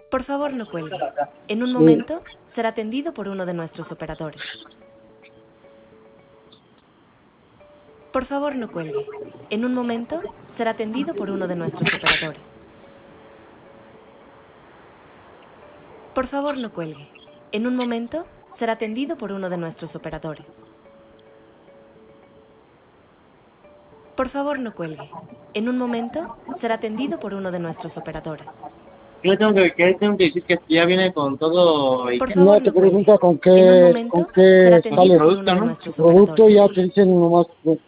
Por favor, no cuelgue. En un Sí. momento será atendido por uno de nuestros operadores. Por favor, no cuelgue. En un momento será atendido por uno de nuestros operadores. Por favor, no cuelgue. En un momento será atendido por uno de nuestros operadores. Por favor, no cuelgue. En un momento será atendido por uno de nuestros operadores. ¿Qué tengo que decir? Que ya viene con todo y Por que favor, No te no cuelgue. pregunta con En un qué momento será sale atendido por producto, uno de ¿no? nuestros producto, operadores. ya te dicen nomás